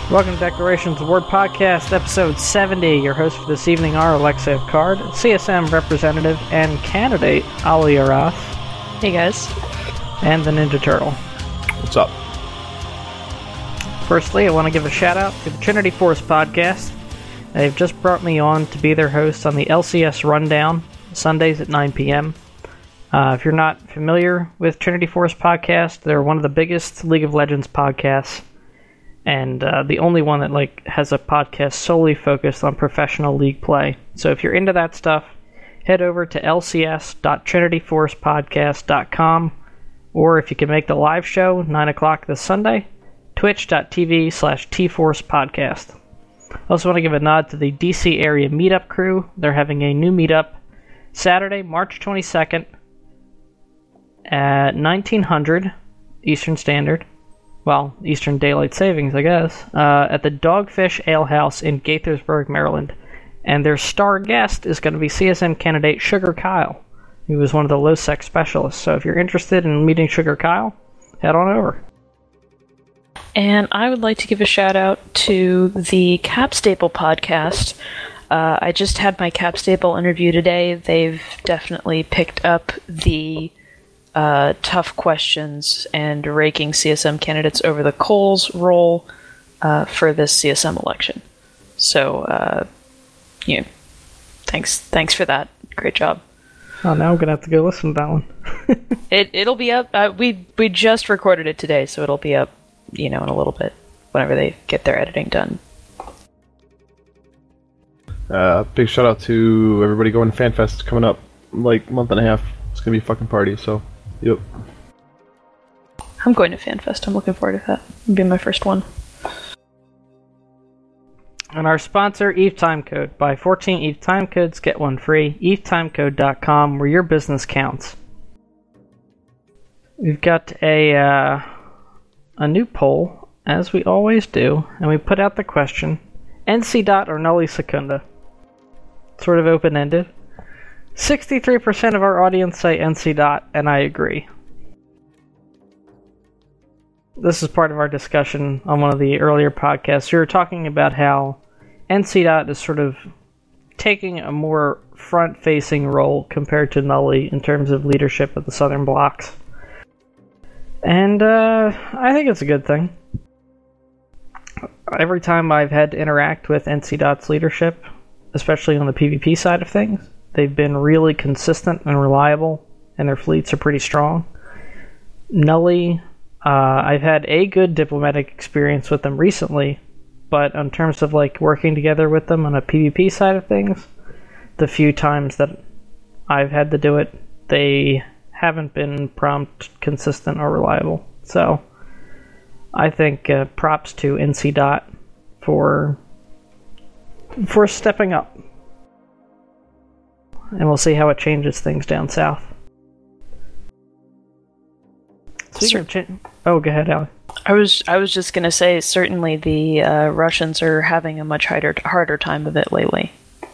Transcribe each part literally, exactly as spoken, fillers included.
Welcome to Declarations of War Podcast, episode seventy. Your hosts for this evening are Alexei Card, C S M representative and candidate Ali Arath. Hey guys. And the Ninja Turtle. What's up? Firstly, I want to give a shout out to the Trinity Force Podcast. They've just brought me on to be their host on the L C S Rundown, Sundays at nine p.m. Uh, if you're not familiar with Trinity Force Podcast, they're one of the biggest League of Legends podcasts. And uh, the only one that like has a podcast solely focused on professional league play. So if you're into that stuff, head over to l c s dot trinity force podcast dot com, or if you can make the live show nine o'clock this Sunday, twitch dot t v slash t force podcast. I also want to give a nod to the D C area meetup crew. They're having a new meetup Saturday, March twenty-second at nineteen hundred Eastern Standard. Well, Eastern Daylight Savings, I guess, uh, at the Dogfish Ale House in Gaithersburg, Maryland. And their star guest is going to be C S M candidate Sugar Kyle, who was one of the low-sec specialists. So if you're interested in meeting Sugar Kyle, head on over. And I would like to give a shout-out to the Cap Staple podcast. Uh, I just had my Cap Staple interview today. They've definitely picked up the Uh, tough questions and raking C S M candidates over the coals role uh, for this C S M election. So, uh, you know, thanks, thanks for that. Great job. Oh, now I'm gonna have to go listen to that one. it it'll be up. Uh, we we just recorded it today, so it'll be up, you know, in a little bit whenever they get their editing done. Uh, big shout out to everybody going to FanFest coming up like a month and a half. It's gonna be a fucking party. So. Yep. I'm going to FanFest. I'm looking forward to that. It'll be my first one. And our sponsor, Eve Timecode. Buy fourteen Eve Timecodes, get one free. eve timecode dot com, where your business counts. We've got a uh, a new poll, as we always do, and we put out the question: N C Dot or Nulli Secunda? Sort of open-ended. sixty-three percent of our audience say N C Dot, and I agree. This is part of our discussion on one of the earlier podcasts. We were talking about how N C Dot is sort of taking a more front-facing role compared to Nulli in terms of leadership of the Southern Blocks. And uh, I think it's a good thing. Every time I've had to interact with N C Dot's leadership, especially on the PvP side of things, they've been really consistent and reliable, and their fleets are pretty strong. Nulli, uh, I've had a good diplomatic experience with them recently, but in terms of like working together with them on a PvP side of things, the few times that I've had to do it, they haven't been prompt, consistent, or reliable. So I think uh, props to N C Dot for for stepping up. And we'll see how it changes things down south. Sure. Cha- oh, go ahead, Allie. I was I was just gonna say, certainly the uh, Russians are having a much harder harder time of it lately.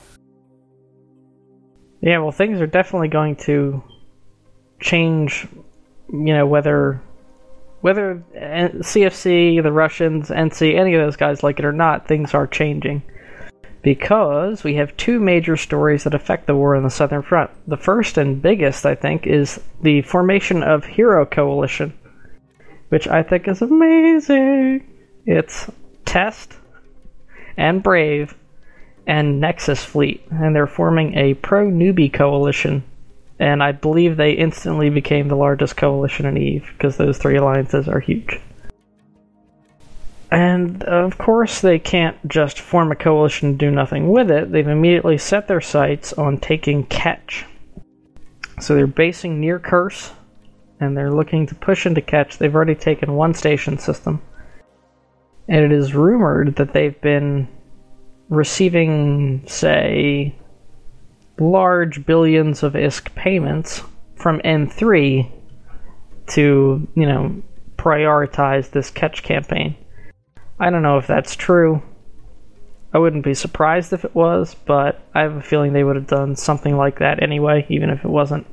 Yeah, well, things are definitely going to change. You know, whether whether C F C, the Russians, N C, any of those guys like it or not, things are changing. Because we have two major stories that affect the war on the Southern Front. The first and biggest, I think, is the formation of Hero Coalition, which I think is amazing. It's Test and Brave and Nexus Fleet, and they're forming a pro-newbie coalition, and I believe they instantly became the largest coalition in EVE, because those three alliances are huge. And, of course, they can't just form a coalition and do nothing with it. They've immediately set their sights on taking Ketch. So they're basing near Curse, and they're looking to push into Ketch. They've already taken one station system. And it is rumored that they've been receiving, say, large billions of I S K payments from N three to, you know, prioritize this Ketch campaign. I don't know if that's true. I wouldn't be surprised if it was, but I have a feeling they would have done something like that anyway, even if it wasn't.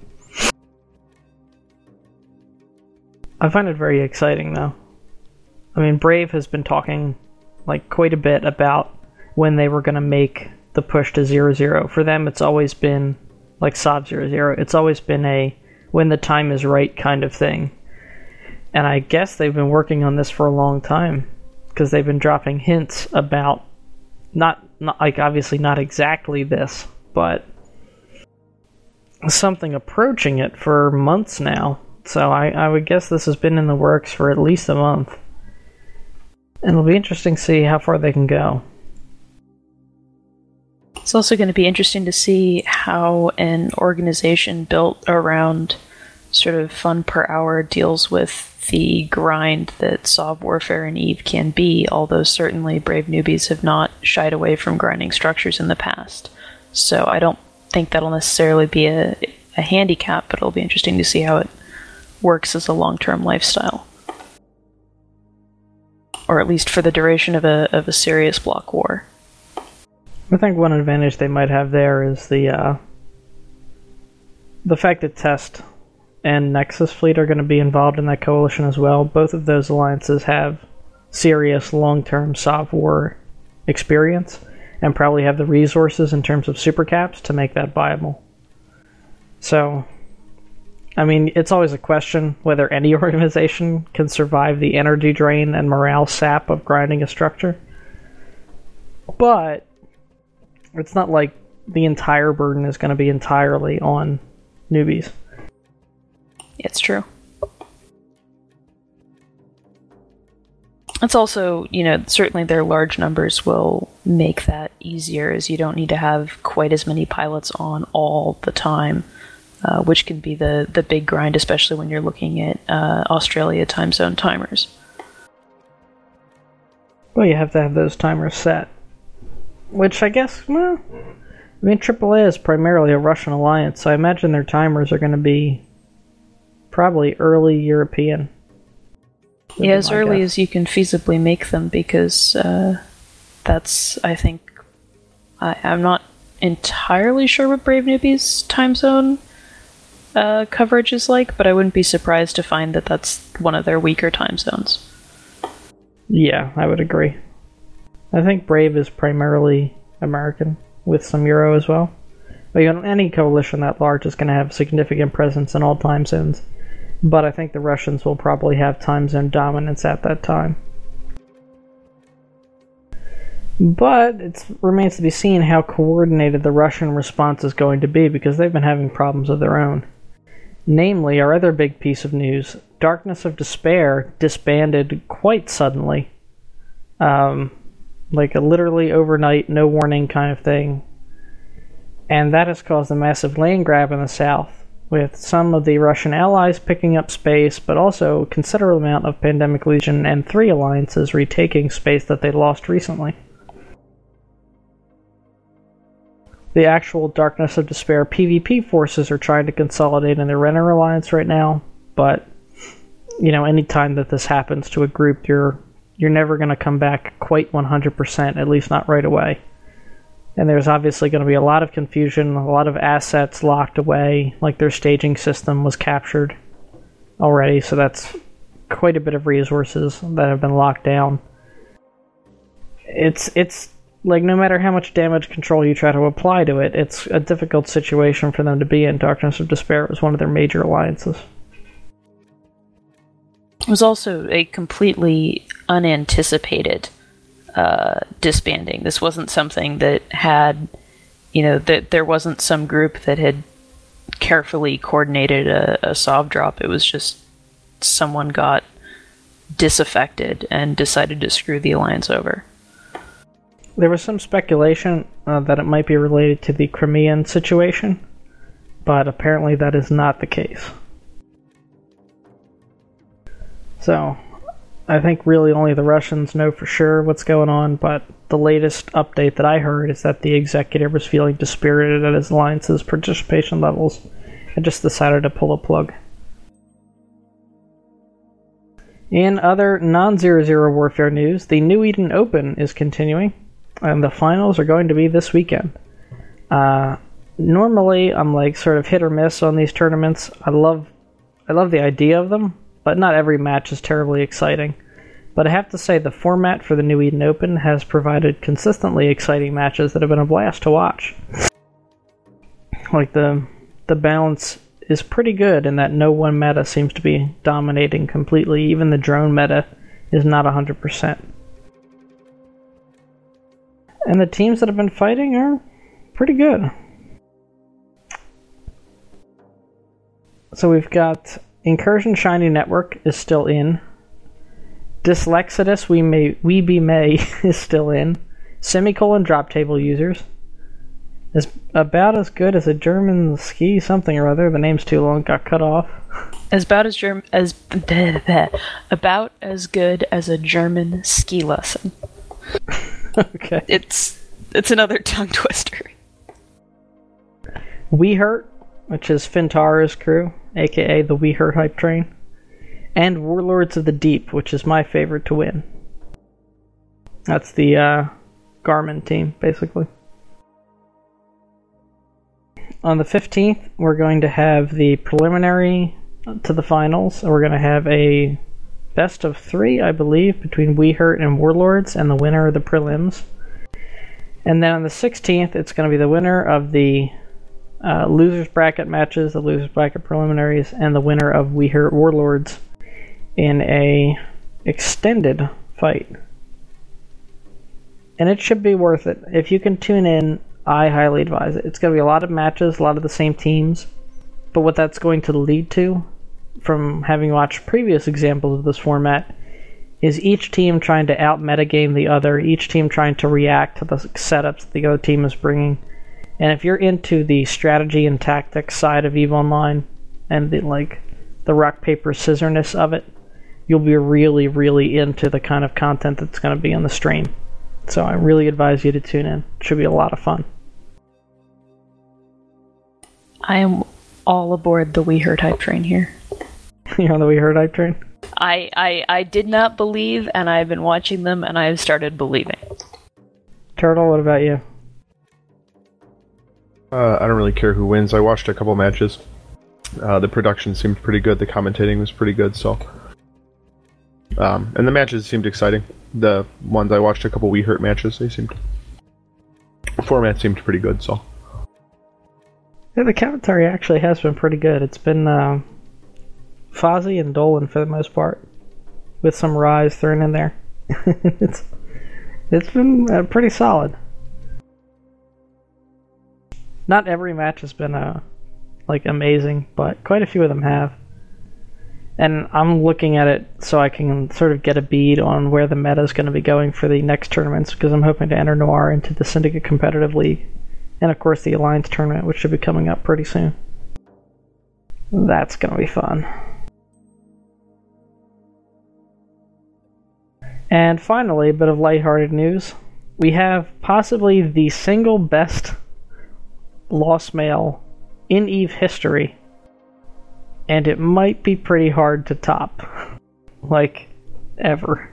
I find it very exciting, though. I mean, Brave has been talking like quite a bit about when they were going to make the push to zero zero. For them, it's always been like Sov zero zero. It's always been a when the time is right kind of thing. And I guess they've been working on this for a long time because they've been dropping hints about not, not like obviously not exactly this, but something approaching it for months now. So I, I would guess this has been in the works for at least a month. And it'll be interesting to see how far they can go. It's also going to be interesting to see how an organization built around sort of fun per hour deals with the grind that Sov Warfare and EVE can be, although certainly Brave Newbies have not shied away from grinding structures in the past. So I don't think that'll necessarily be a, a handicap, but it'll be interesting to see how it works as a long-term lifestyle. Or at least for the duration of a of a serious block war. I think one advantage they might have there is the uh, the fact that Test and Nexus Fleet are going to be involved in that coalition as well. Both of those alliances have serious long-term Sov war experience and probably have the resources in terms of supercaps to make that viable. So, I mean, it's always a question whether any organization can survive the energy drain and morale sap of grinding a structure. But it's not like the entire burden is going to be entirely on newbies. It's true. It's also, you know, certainly their large numbers will make that easier, as you don't need to have quite as many pilots on all the time, uh, which can be the, the big grind, especially when you're looking at uh, Australia time zone timers. Well, you have to have those timers set. Which I guess, well, I mean, triple A is primarily a Russian alliance, so I imagine their timers are going to be probably early European. Yeah, as early guess. as you can feasibly make them, because uh, that's, I think, I, I'm not entirely sure what Brave Newbies time zone uh, coverage is like, but I wouldn't be surprised to find that that's one of their weaker time zones. Yeah, I would agree. I think Brave is primarily American, with some Euro as well. But you know, any coalition that large is going to have significant presence in all time zones. But I think the Russians will probably have time zone dominance at that time. But it remains to be seen how coordinated the Russian response is going to be, because they've been having problems of their own. Namely, our other big piece of news, Darkness of Despair disbanded quite suddenly. Um, like a literally overnight, no warning kind of thing. And that has caused a massive land grab in the south, with some of the Russian allies picking up space, but also a considerable amount of Pandemic Legion and three alliances retaking space that they lost recently. The actual Darkness of Despair PvP forces are trying to consolidate in the Renner alliance right now, but, you know, anytime that this happens to a group, you're you're never going to come back quite one hundred percent, at least not right away. And there's obviously going to be a lot of confusion, a lot of assets locked away, like their staging system was captured already, so that's quite a bit of resources that have been locked down. It's, it's like, no matter how much damage control you try to apply to it, it's a difficult situation for them to be in. Darkness of Despair was one of their major alliances. It was also a completely unanticipated Uh, disbanding. This wasn't something that had, you know, that there wasn't some group that had carefully coordinated a, a Sov drop. It was just someone got disaffected and decided to screw the alliance over. There was some speculation uh, that it might be related to the Crimean situation, but apparently that is not the case. So, I think really only the Russians know for sure what's going on, but the latest update that I heard is that the executive was feeling dispirited at his alliance's participation levels and just decided to pull a plug. In other non-zero zero warfare news, the New Eden Open is continuing, and the finals are going to be this weekend. Uh, normally, I'm like sort of hit or miss on these tournaments. I love, I love the idea of them, but not every match is terribly exciting. But I have to say the format for the New Eden Open has provided consistently exciting matches that have been a blast to watch. Like the the balance is pretty good in that no one meta seems to be dominating completely. Even the drone meta is not one hundred percent. And the teams that have been fighting are pretty good. So we've got Incursion Shiny Network is still in. Dyslexidus We May We Be May is still in. Semicolon Drop Table Users is about as good as a German ski something or other. The name's too long, got cut off. As about as Germ as about as good as a German ski lesson. Okay. It's it's another tongue twister. We Hurt, which is Fintara's crew, aka the We Hurt hype train, and Warlords of the Deep, which is my favorite to win. That's the uh, Garmin team, basically. On the fifteenth, we're going to have the preliminary to the finals. We're going to have a best of three, I believe, between We Hurt and Warlords, and the winner of the prelims. And then on the sixteenth, it's going to be the winner of the uh, losers bracket matches, the losers bracket preliminaries, and the winner of We Hurt Warlords in a extended fight. And it should be worth it. If you can tune in, I highly advise it. It's going to be a lot of matches, a lot of the same teams, but what that's going to lead to, from having watched previous examples of this format, is each team trying to out-metagame the other, each team trying to react to the setups the other team is bringing. And if you're into the strategy and tactics side of EVE Online, and the, like, the rock, paper, scissorness of it, you'll be really, really into the kind of content that's going to be on the stream. So I really advise you to tune in. It should be a lot of fun. I am all aboard the We Hurt hype train here. You're on the We Hurt hype train? I, I, I did not believe, and I've been watching them, and I've started believing. Turtle, what about you? Uh, I don't really care who wins. I watched a couple matches. Uh, the production seemed pretty good. The commentating was pretty good. So, um, and the matches seemed exciting. The ones I watched, a couple We Hurt matches, they seemed format seemed pretty good. So, yeah, the commentary actually has been pretty good. It's been uh, Fozzie and Dolan for the most part, with some Rise thrown in there. it's it's been uh, pretty solid. Not every match has been uh, like amazing, but quite a few of them have. And I'm looking at it so I can sort of get a bead on where the meta is going to be going for the next tournaments, because I'm hoping to enter Noir into the Syndicate Competitive League, and of course the Alliance tournament, which should be coming up pretty soon. That's going to be fun. And finally, a bit of lighthearted news. We have possibly the single best lost mail in EVE history, and it might be pretty hard to top. Like, ever.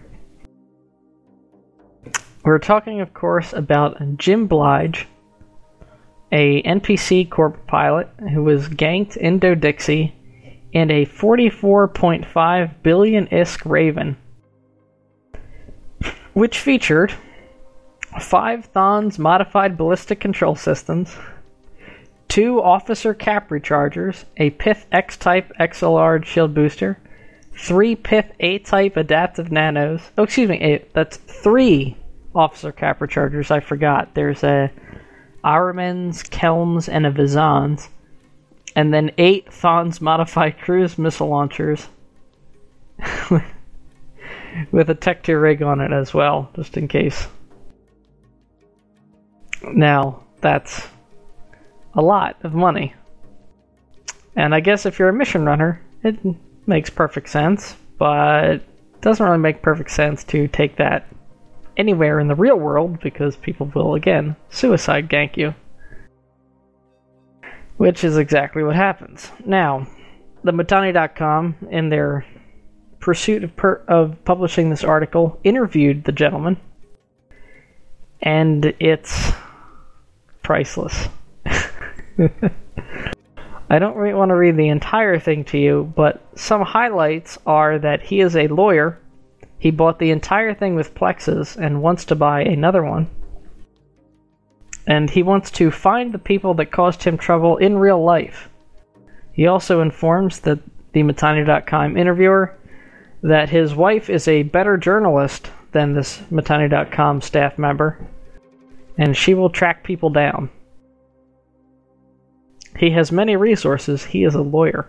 We're talking, of course, about Jim Blige, a N P C Corp pilot who was ganked in Dodixie, and a forty-four point five billion I S K Raven, which featured five Thon's modified ballistic control systems, two Officer Cap Rechargers, a Pith X-Type X L R shield booster, three Pith A-Type adaptive nanos. Oh, excuse me, eight, that's three Officer Cap Rechargers, I forgot. There's a Aramen's, Kelms, and a Vizan's. And then eight Thon's modified cruise missile launchers with a Tech two rig on it as well, just in case. Now, that's a lot of money. And I guess if you're a mission runner, it makes perfect sense, but it doesn't really make perfect sense to take that anywhere in the real world, because people will, again, suicide gank you. Which is exactly what happens. Now, the Mutani dot com, in their pursuit of, per- of publishing this article, interviewed the gentleman, and it's priceless. I don't really want to read the entire thing to you, but some highlights are that he is a lawyer He bought the entire thing with plexes and wants to buy another one. And he wants to find the people that caused him trouble in real life. He also informs the, the Mittani dot com interviewer that his wife is a better journalist than this Mittani dot com staff member, and she will track people down. He has many resources. He is a lawyer.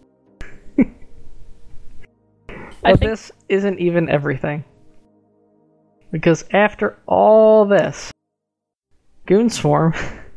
But think- this isn't even everything. Because after all this, Goonswarm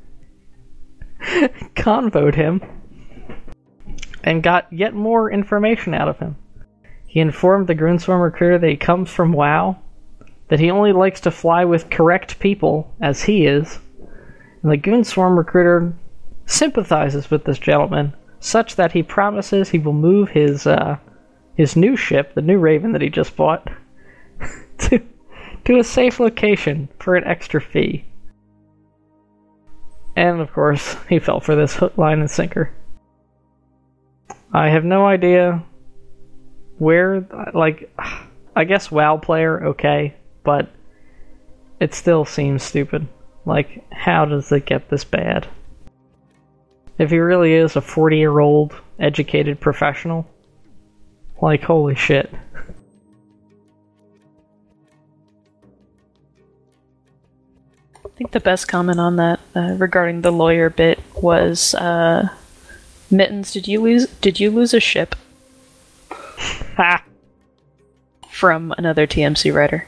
convoed him and got yet more information out of him. He informed the Goonswarm recruiter that he comes from WoW, that he only likes to fly with correct people, as he is, and the Goonswarm recruiter sympathizes with this gentleman, such that he promises he will move his uh, his new ship, the new Raven that he just bought, to, to a safe location for an extra fee. And, of course, he fell for this hook, line, and sinker. I have no idea where, like, I guess WoW player, okay, but it still seems stupid. Like, how does it get this bad? If he really is a forty-year-old educated professional, like, holy shit. I think the best comment on that uh, regarding the lawyer bit was, uh, Mittens, did you lose? Did you lose a ship? Ha! From another T M C writer.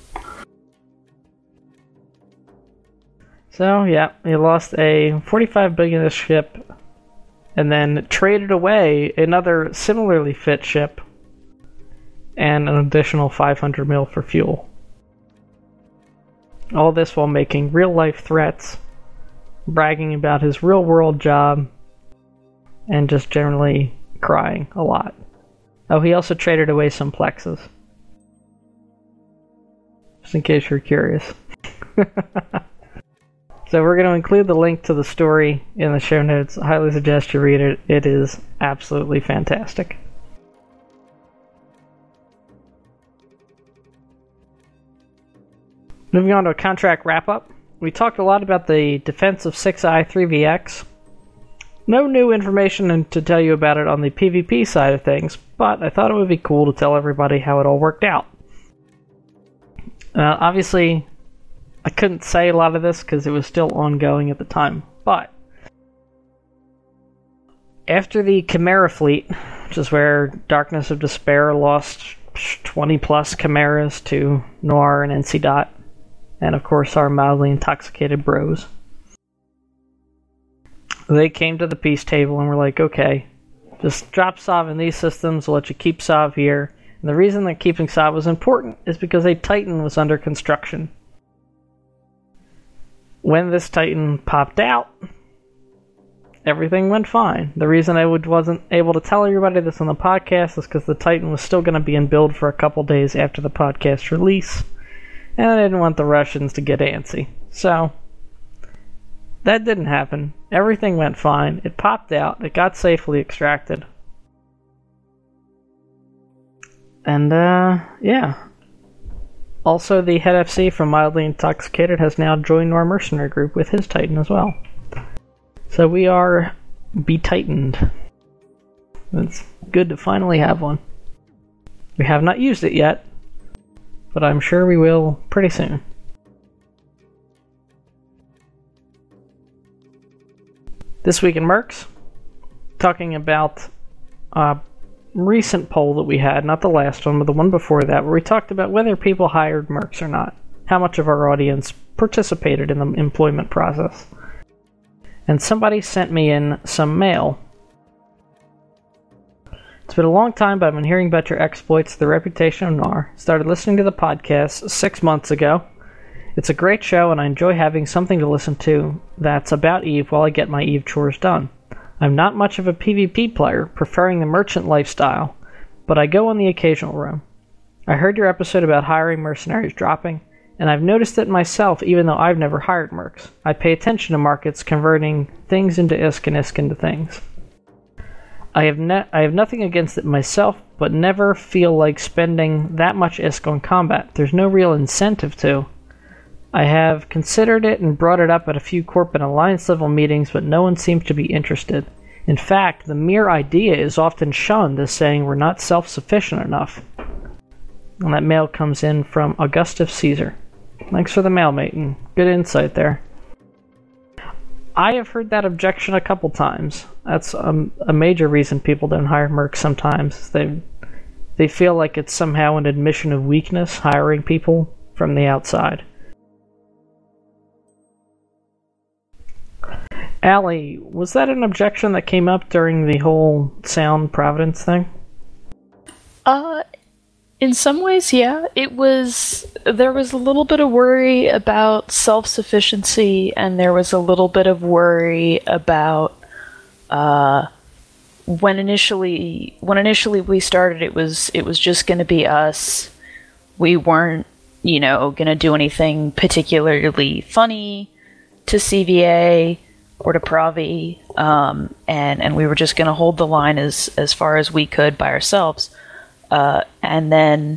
So yeah, he lost a forty-five billion ship, and then traded away another similarly fit ship, and an additional five hundred mil for fuel. All this while making real-life threats, bragging about his real-world job, and just generally crying a lot. Oh, he also traded away some plexes. Just in case you're curious. So we're going to include the link to the story in the show notes. I highly suggest you read it. It is absolutely fantastic. Moving on to a contract wrap-up. We talked a lot about the defense of six I three V X. No new information to tell you about it on the PvP side of things, but I thought it would be cool to tell everybody how it all worked out. Uh, obviously, I couldn't say a lot of this because it was still ongoing at the time, but after the Chimera fleet, which is where Darkness of Despair lost twenty plus Chimeras to Noir and N C Dot, and of course our mildly intoxicated bros, they came to the peace table and were like, okay, just drop Sov in these systems, we'll let you keep Sov here. And the reason that keeping Sov was important is because a Titan was under construction. When this Titan popped out, everything went fine. The reason I would, wasn't able to tell everybody this on the podcast is because the Titan was still going to be in build for a couple days after the podcast release, and I didn't want the Russians to get antsy. So, that didn't happen. Everything went fine. It popped out. It got safely extracted. And, uh, yeah. Also, the head F C from Mildly Intoxicated has now joined our mercenary group with his Titan as well. So we are be-tightened. It's good to finally have one. We have not used it yet, but I'm sure we will pretty soon. This week in Mercs, talking about a recent poll that we had, not the last one, but the one before that, where we talked about whether people hired Mercs or not. How much of our audience participated in the employment process. And somebody sent me in some mail. It's been a long time, but I've been hearing about your exploits, the reputation of Noir. Started listening to the podcast six months ago. It's a great show, and I enjoy having something to listen to that's about EVE while I get my EVE chores done. I'm not much of a PvP player, preferring the merchant lifestyle, but I go on the occasional roam. I heard your episode about hiring mercenaries dropping, and I've noticed it myself even though I've never hired mercs. I pay attention to markets converting things into I S K and I S K into things. I have ne- I have nothing against it myself, but never feel like spending that much I S K on combat. There's no real incentive to. I have considered it and brought it up at a few Corp and Alliance level meetings, but no one seems to be interested. In fact, the mere idea is often shunned as saying we're not self-sufficient enough. And that mail comes in from Augustus Caesar. Thanks for the mail, mate, and good insight there. I have heard that objection a couple times. That's um, a major reason people don't hire mercs sometimes. They they feel like it's somehow an admission of weakness hiring people from the outside. Allie, was that an objection that came up during the whole Sound Providence thing? Uh, in some ways, yeah. It was, there was a little bit of worry about self-sufficiency, and there was a little bit of worry about, uh, when initially, when initially we started, it was, it was just gonna be us. We weren't, you know, gonna do anything particularly funny to C V A or to Pravi, um, and, and we were just gonna hold the line as, as far as we could by ourselves. Uh, and then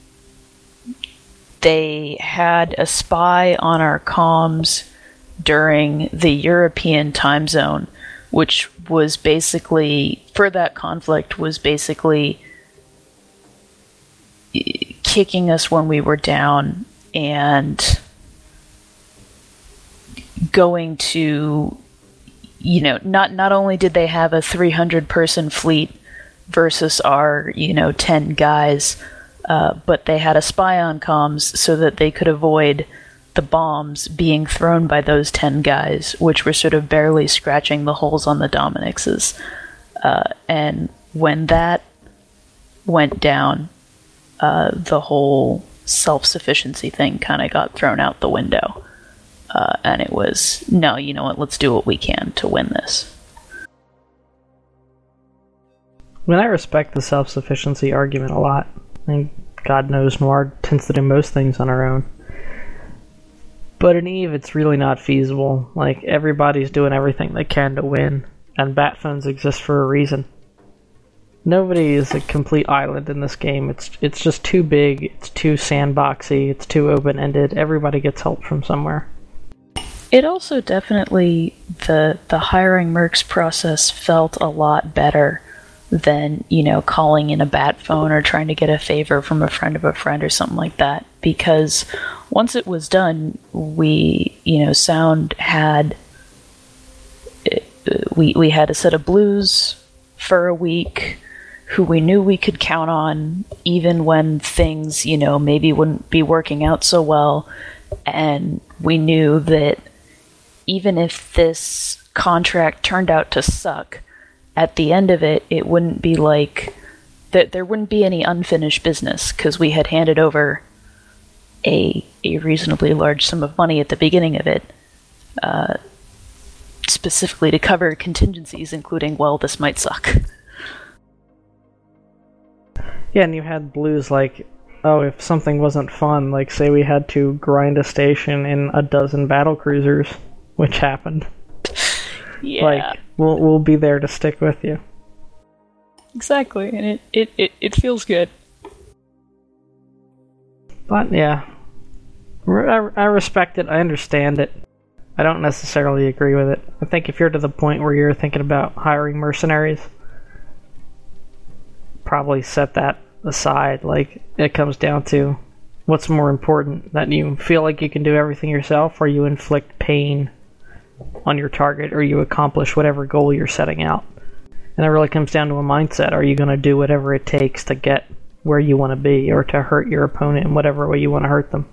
they had a spy on our comms during the European time zone, which was basically, for that conflict, was basically kicking us when we were down and going to, you know, not, not only did they have a three hundred person fleet versus our, you know, ten guys, uh, but they had a spy on comms so that they could avoid the bombs being thrown by those ten guys, which were sort of barely scratching the holes on the Dominixes. Uh, and when that went down, uh, the whole self-sufficiency thing kind of got thrown out the window. Uh, and it was, no, you know what, let's do what we can to win this. I mean, I respect the self-sufficiency argument a lot. I mean, God knows Noir tends to do most things on our own. But in EVE, it's really not feasible. Like, everybody's doing everything they can to win, and bat phones exist for a reason. Nobody is a complete island in this game. It's it's just too big, it's too sandboxy, it's too open-ended. Everybody gets help from somewhere. It also definitely, the the hiring mercs process felt a lot better than, you know, calling in a bat phone or trying to get a favor from a friend of a friend or something like that. Because once it was done, we, you know, Sound had, we, we had a set of blues for a week who we knew we could count on even when things, you know, maybe wouldn't be working out so well. And we knew that even if this contract turned out to suck, at the end of it, it wouldn't be like that. There wouldn't be any unfinished business because we had handed over a a reasonably large sum of money at the beginning of it, uh, specifically to cover contingencies, including, well, this might suck. Yeah, and you had blues like, oh, if something wasn't fun, like say we had to grind a station in a dozen battle cruisers, which happened. Yeah. Like, we'll we'll be there to stick with you. Exactly, and it, it, it, it feels good. But, yeah. I, I respect it, I understand it. I don't necessarily agree with it. I think if you're to the point where you're thinking about hiring mercenaries, probably set that aside. Like, it comes down to what's more important, that you feel like you can do everything yourself, or you inflict pain on your target, or you accomplish whatever goal you're setting out. And it really comes down to a mindset. Are you going to do whatever it takes to get where you want to be, or to hurt your opponent in whatever way you want to hurt them?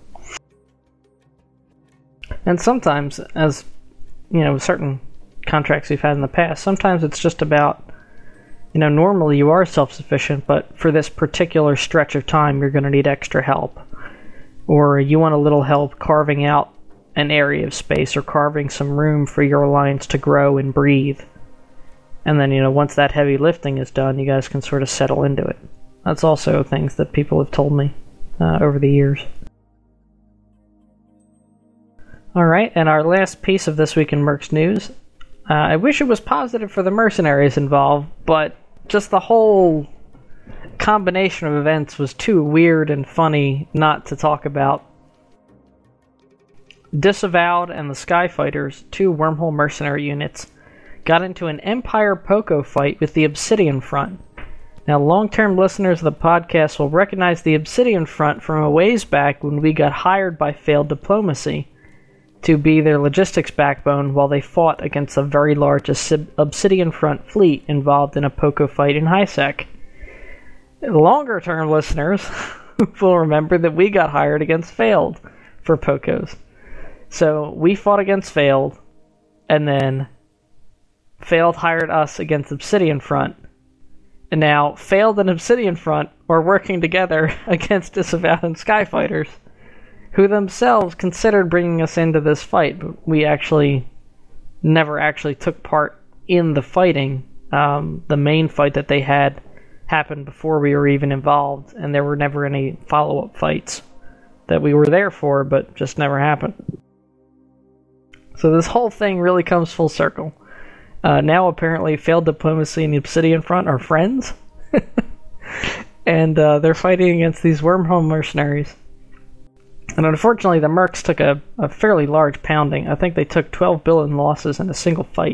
And sometimes, as you know, certain contracts we've had in the past, sometimes it's just about, you know, normally you are self-sufficient, but for this particular stretch of time, you're going to need extra help. Or you want a little help carving out an area of space, or carving some room for your alliance to grow and breathe. And then, you know, once that heavy lifting is done, you guys can sort of settle into it. That's also things that people have told me uh, over the years. Alright, and our last piece of This Week in Mercs news. Uh, I wish it was positive for the mercenaries involved, but just the whole combination of events was too weird and funny not to talk about. Disavowed and the Skyfighters, two Wormhole mercenary units, got into an Empire Poco fight with the Obsidian Front. Now, long-term listeners of the podcast will recognize the Obsidian Front from a ways back when we got hired by Failed Diplomacy to be their logistics backbone while they fought against a very large Obsidian Front fleet involved in a Poco fight in HiSec. Longer-term listeners will remember that we got hired against Failed for Pocos. So we fought against Failed, and then Failed hired us against Obsidian Front. And now Failed and Obsidian Front are working together against Disavowed and Skyfighters, who themselves considered bringing us into this fight, but we actually never actually took part in the fighting. Um, the main fight that they had happened before we were even involved, and there were never any follow-up fights that we were there for, but just never happened. So this whole thing really comes full circle. Uh, now apparently Failed Diplomacy and the Obsidian Front are friends, and uh, they're fighting against these Wormhole mercenaries. And unfortunately the Mercs took a, a fairly large pounding. I think they took twelve billion losses in a single fight.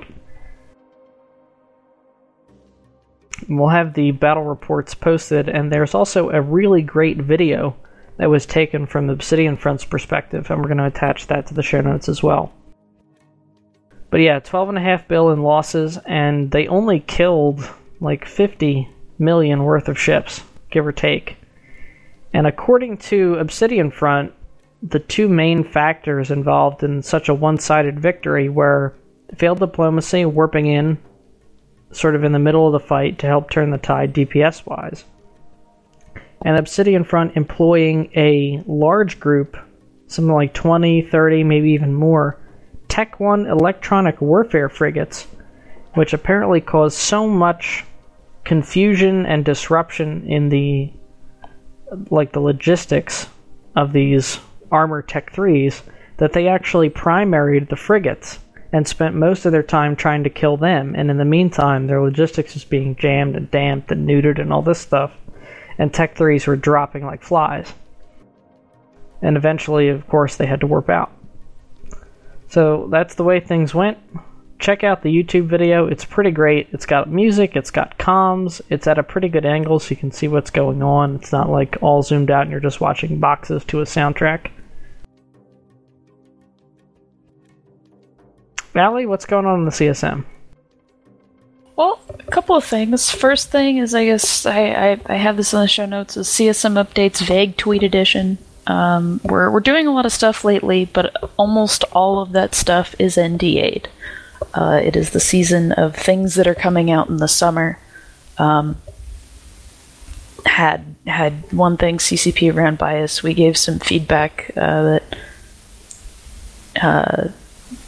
We'll have the battle reports posted, and there's also a really great video that was taken from the Obsidian Front's perspective, and we're going to attach that to the show notes as well. But yeah, twelve point five billion losses, and they only killed like fifty million worth of ships, give or take. And according to Obsidian Front, the two main factors involved in such a one-sided victory were Failed Diplomacy warping in sort of in the middle of the fight to help turn the tide D P S-wise, and Obsidian Front employing a large group, something like twenty, thirty, maybe even more, Tech one electronic warfare frigates, which apparently caused so much confusion and disruption in the like the logistics of these armor Tech threes that they actually primaried the frigates and spent most of their time trying to kill them, and in the meantime their logistics was being jammed and damped and neutered and all this stuff, and Tech threes were dropping like flies. And eventually, of course, they had to warp out. So that's the way things went. Check out the YouTube video. It's pretty great. It's got music, it's got comms, it's at a pretty good angle so you can see what's going on. It's not like all zoomed out and you're just watching boxes to a soundtrack. Allie, what's going on in the C S M? Well, a couple of things. First thing is, I guess, I, I, I have this in the show notes, is C S M Updates Vague Tweet Edition. Um, we're we're doing a lot of stuff lately, but almost all of that stuff is N D A'd. Uh, it is the season of things that are coming out in the summer. Um, had had one thing C C P ran by us. We gave some feedback uh, that uh,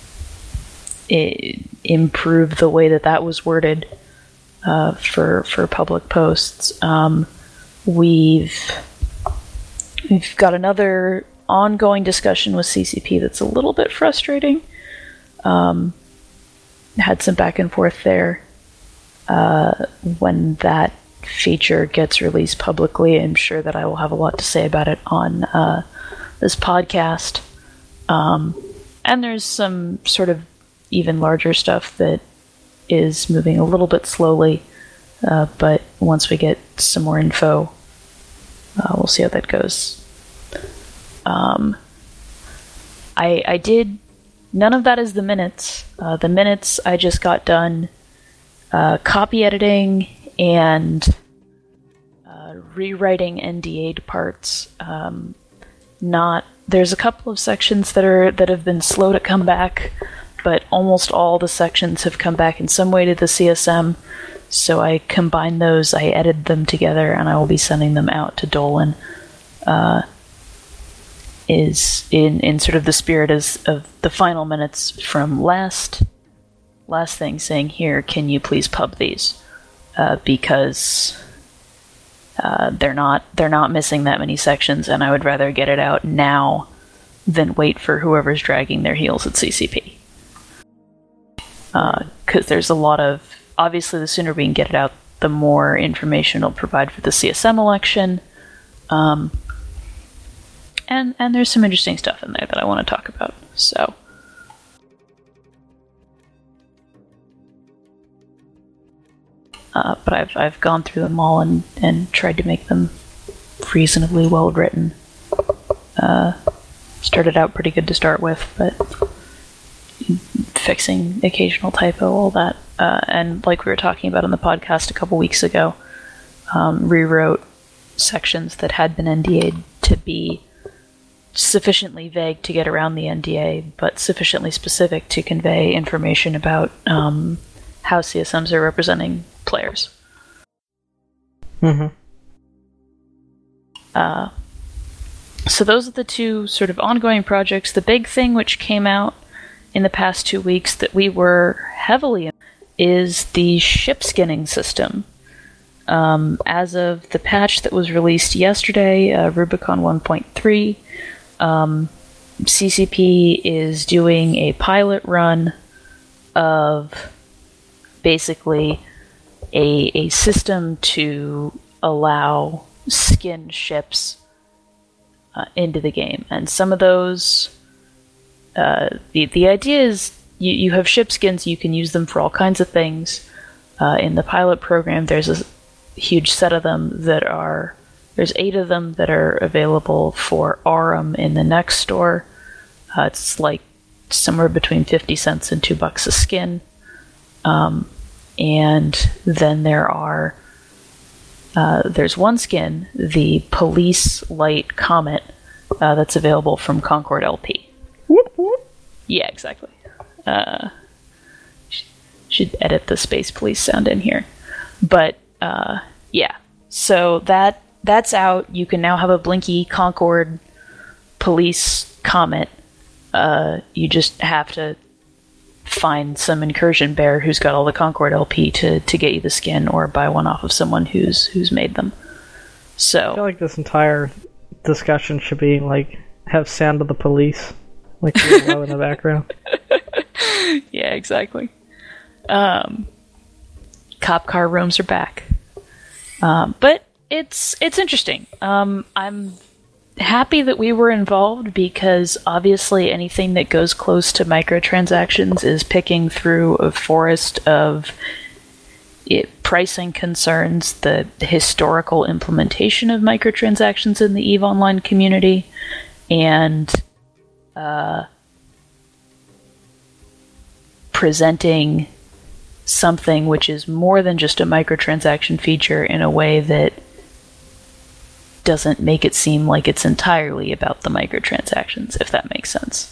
it improved the way that that was worded uh, for for public posts. Um, we've We've got another ongoing discussion with C C P that's a little bit frustrating. Um, had some back and forth there. Uh, when that feature gets released publicly, I'm sure that I will have a lot to say about it on uh, this podcast. Um, and there's some sort of even larger stuff that is moving a little bit slowly, uh, but once we get some more info, Uh, we'll see how that goes. Um, I I did. None of that is the minutes. Uh, the minutes I just got done uh, copy editing and uh, rewriting N D A'd parts. Um, not there's a couple of sections that are that have been slow to come back, but almost all the sections have come back in some way to the C S M. So I combined those, I edited them together, and I will be sending them out to Dolan. Uh, is in, in sort of the spirit as, of the final minutes from last last thing, saying, here, can you please pub these? Uh, because uh, they're not they're not missing that many sections, and I would rather get it out now than wait for whoever's dragging their heels at C C P. Because uh, there's a lot of... Obviously, the sooner we can get it out, the more information it'll provide for the C S M election. Um, and and there's some interesting stuff in there that I want to talk about. So, uh, but I've I've gone through them all and, and tried to make them reasonably well written. Uh, started out pretty good to start with, but fixing occasional typo, all that. Uh, and like we were talking about on the podcast a couple weeks ago, um, rewrote sections that had been N D A'd to be sufficiently vague to get around the N D A, but sufficiently specific to convey information about um, how C S Ms are representing players. Mm-hmm. Uh, so those are the two sort of ongoing projects. The big thing which came out in the past two weeks that we were heavily in is the ship skinning system. Um, as of the patch that was released yesterday, uh, Rubicon one point three, um, C C P is doing a pilot run of basically a, a system to allow skin ships uh, into the game. And some of those, uh, the, the idea is you, you have ship skins, you can use them for all kinds of things. Uh, in the pilot program, there's a huge set of them that are, there's eight of them that are available for Aurum in the next store. Uh, it's like somewhere between fifty cents and two bucks a skin. Um, and then there are, uh, there's one skin, the Police Light Comet, uh, that's available from Concord L P. Whoop, whoop. Yeah, exactly. Uh, should edit the Space Police sound in here. But, uh, yeah. So that that's out. You can now have a Blinky Concord Police Comet. Uh, you just have to find some incursion bear who's got all the Concord L P to, to get you the skin, or buy one off of someone who's who's made them. So I feel like this entire discussion should be like have sound of the police, like really low in the background. Yeah, exactly. Um, cop car rooms are back, um, but it's it's interesting. Um, I'm happy that we were involved, because obviously anything that goes close to microtransactions is picking through a forest of it, pricing concerns, the historical implementation of microtransactions in the EVE Online community, and uh, presenting something which is more than just a microtransaction feature in a way that doesn't make it seem like it's entirely about the microtransactions, if that makes sense.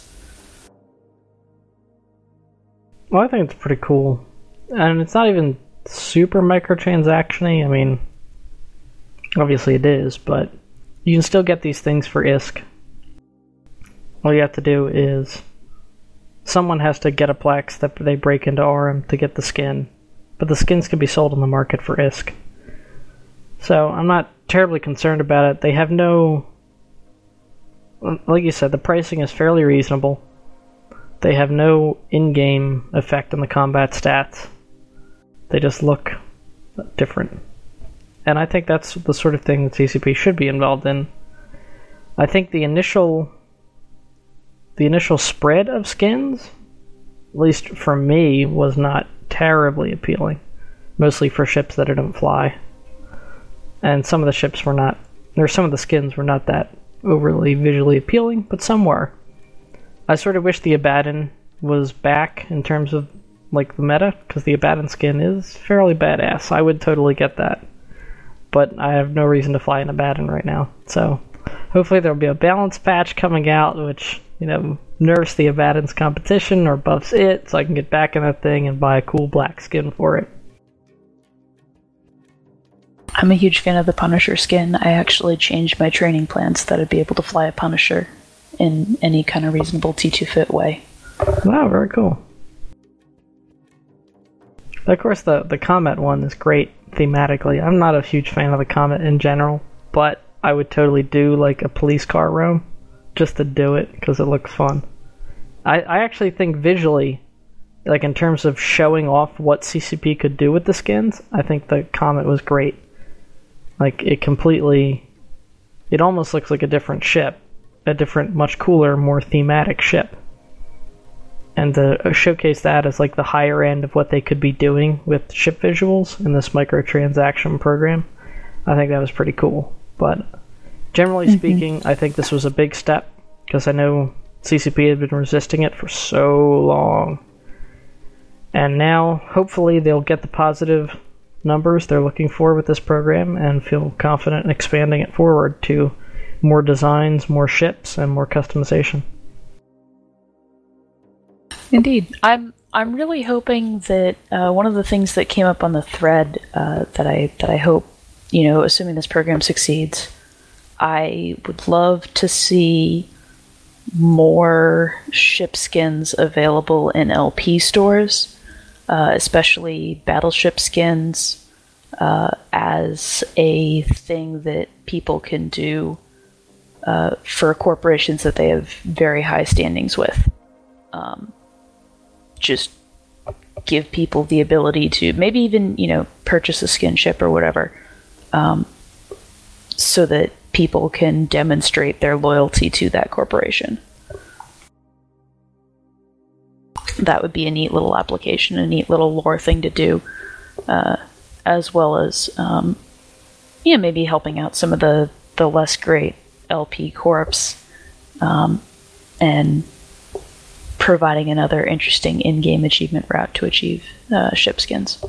Well, I think it's pretty cool. And it's not even super microtransaction-y. I mean, obviously it is, but you can still get these things for I S K. All you have to do is someone has to get a Plex that they break into Aurum to get the skin, but the skins can be sold on the market for I S K. So I'm not terribly concerned about it. They have no... Like you said, the pricing is fairly reasonable. They have no in-game effect on the combat stats. They just look different. And I think that's the sort of thing that C C P should be involved in. I think the initial... The initial spread of skins, at least for me, was not terribly appealing. Mostly for ships that didn't fly. And some of the ships were not... Or some of the skins were not that overly visually appealing, but some were. I sort of wish the Abaddon was back in terms of, like, the meta, because the Abaddon skin is fairly badass. I would totally get that. But I have no reason to fly an Abaddon right now. So, hopefully there'll be a balance patch coming out, which, you know, nerfs the Abaddon's competition or buffs it, so I can get back in that thing and buy a cool black skin for it. I'm a huge fan of the Punisher skin. I actually changed my training plan so that I'd be able to fly a Punisher in any kind of reasonable T two fit way. Wow, very cool. Of course, the, the Comet one is great thematically. I'm not a huge fan of the Comet in general, but I would totally do like a police car roam just to do it because it looks fun. I, I actually think visually like in terms of showing off what C C P could do with the skins, I think the Comet was great. Like, it completely, it almost looks like a different ship, a different, much cooler, more thematic ship. And to showcase that as like the higher end of what they could be doing with ship visuals in this microtransaction program, I think that was pretty cool. But generally mm-hmm. speaking, I think this was a big step, because I know C C P had been resisting it for so long. And now, hopefully, they'll get the positive numbers they're looking for with this program and feel confident in expanding it forward to more designs, more ships, and more customization. Indeed. I'm I'm really hoping that uh, one of the things that came up on the thread uh, that I that I hope, you know, assuming this program succeeds, I would love to see more ship skins available in L P stores, uh, especially battleship skins, uh, as a thing that people can do uh, for corporations that they have very high standings with. Um, just give people the ability to maybe even, you know, purchase a skin ship or whatever, um, so that people can demonstrate their loyalty to that corporation. That would be a neat little application, a neat little lore thing to do, uh, as well as, um, yeah, maybe helping out some of the, the less great L P corps, um, and providing another interesting in-game achievement route to achieve uh, ship skins.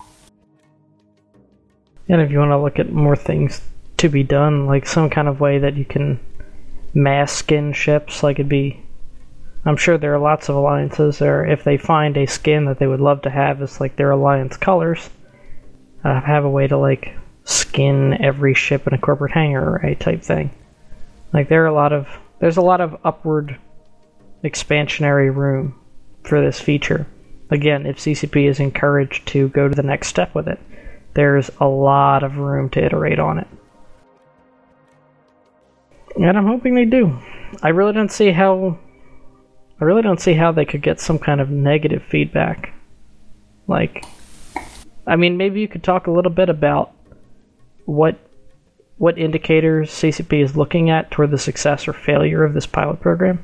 And if you want to look at more things to be done, like some kind of way that you can mass skin ships, like it'd be, I'm sure there are lots of alliances, or if they find a skin that they would love to have as like their alliance colors, uh, have a way to like skin every ship in a corporate hangar, right, type thing. Like there are a lot of, there's a lot of upward expansionary room for this feature. Again, if C C P is encouraged to go to the next step with it, there's a lot of room to iterate on it. And I'm hoping they do. I really don't see how I really don't see how they could get some kind of negative feedback. Like, I mean, maybe you could talk a little bit about what what indicators C C P is looking at toward the success or failure of this pilot program.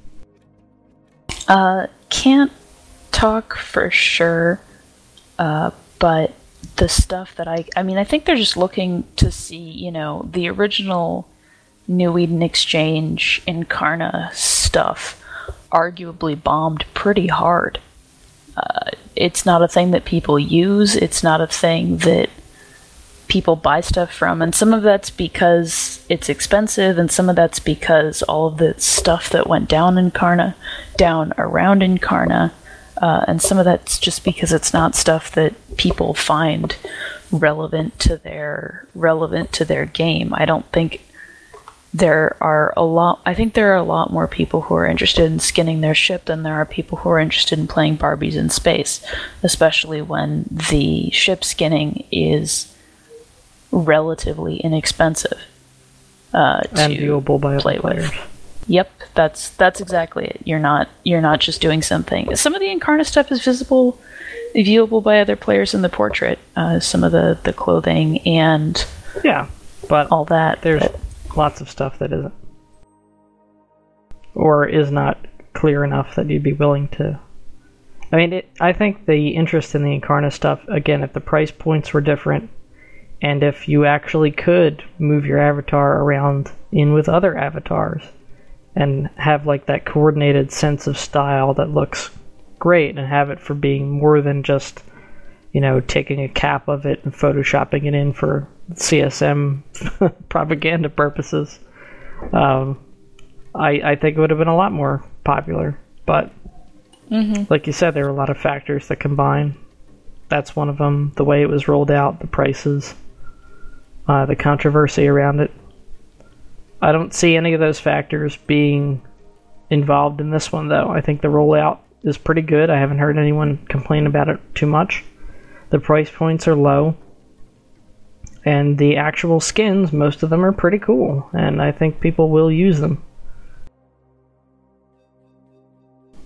Uh, can't talk for sure, uh, but the stuff that I, I mean, I think they're just looking to see, you know, the original New Eden Exchange Incarna stuff arguably bombed pretty hard. Uh, it's not a thing that people use, it's not a thing that people buy stuff from, and some of that's because it's expensive, and some of that's because all of the stuff that went down Incarna, down around Incarna, uh, and some of that's just because it's not stuff that people find relevant to their relevant to their game. I don't think there are a lot. I think there are a lot more people who are interested in skinning their ship than there are people who are interested in playing Barbies in space, especially when the ship skinning is relatively inexpensive uh, and to viewable by play other players. with. Yep, that's that's exactly it. You're not you're not just doing something. Some of the Incarna stuff is visible, viewable by other players in the portrait. Uh, some of the, the clothing and yeah, but all that. There's but, lots of stuff that isn't, or is not clear enough that you'd be willing to. I mean, it, I think the interest in the Incarna stuff, again, if the price points were different, and if you actually could move your avatar around in with other avatars and have like that coordinated sense of style that looks great, and have it for being more than just, you know, taking a cap of it and photoshopping it in for C S M propaganda purposes, um, I, I think it would have been a lot more popular. But mm-hmm. like you said, there are a lot of factors that combine. That's one of them. The way it was rolled out, the prices, uh, the controversy around it. I don't see any of those factors being involved in this one, though. I think the rollout is pretty good. I haven't heard anyone complain about it too much. The price points are low. And the actual skins, most of them are pretty cool. And I think people will use them.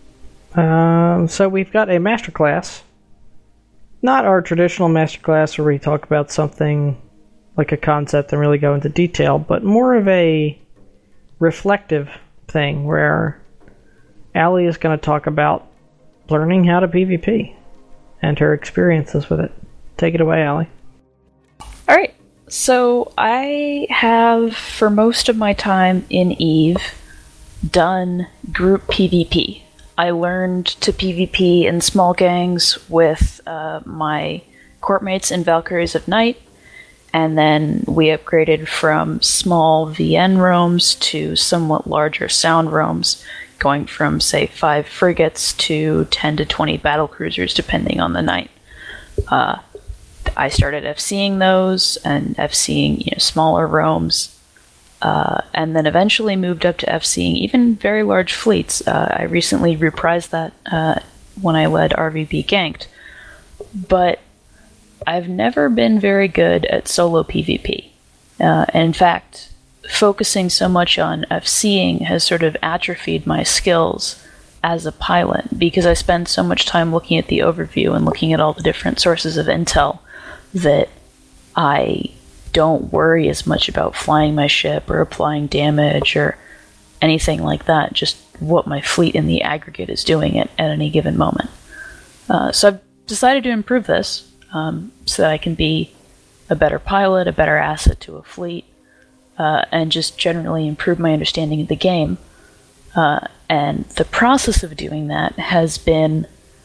Um, so we've got a masterclass. Not our traditional masterclass where we talk about something like a concept and really go into detail, but more of a reflective thing where Allie is going to talk about learning how to PvP and her experiences with it. Take it away, Allie. Alright, so I have, for most of my time in EVE, done group PvP. I learned to PvP in small gangs with uh, my courtmates in Valkyries of Night, and then we upgraded from small V N roams to somewhat larger sound roams, going from, say, five frigates to ten to twenty battlecruisers, depending on the night. Uh, I started FCing those, and FCing, you know, smaller roams, Uh, and then eventually moved up to FCing even very large fleets. Uh, I recently reprised that uh, when I led R V B Ganked. But I've never been very good at solo PvP. Uh, and in fact, focusing so much on FCing has sort of atrophied my skills as a pilot, because I spend so much time looking at the overview and looking at all the different sources of intel that I don't worry as much about flying my ship or applying damage or anything like that, just what my fleet in the aggregate is doing at, at any given moment. Uh, so I've decided to improve this um, so that I can be a better pilot, a better asset to a fleet, uh, and just generally improve my understanding of the game. Uh, and the process of doing that has been